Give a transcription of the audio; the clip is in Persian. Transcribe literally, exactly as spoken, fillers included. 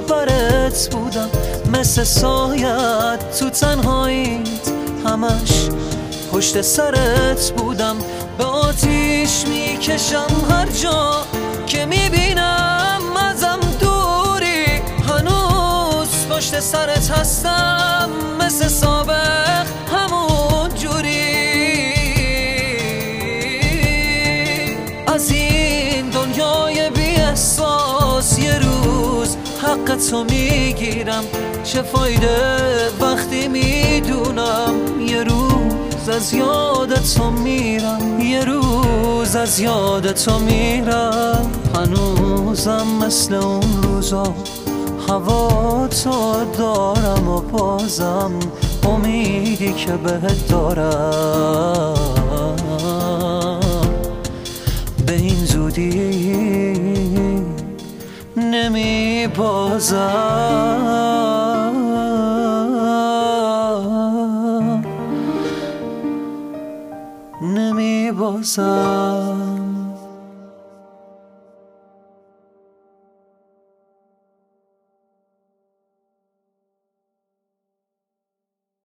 برت بودم، مثل سایت تو تنهاییت همش پشت سرت بودم. به آتیش میکشم هر جا که میبینم ازم دوری، هنوز پشت سرت هستم مثل سابق همون جوری. از این دنیای بی احساس یه روز حق تو میگیرم، چه فایده وقتی میدونم یه روز از یاد تو میرم، یه روز از یاد تو میرم. هنوزم مثل اون روزا هوا تو دارم و بازم امیدی که بهت دارم به این زودی نمی بازم، نمی بازم.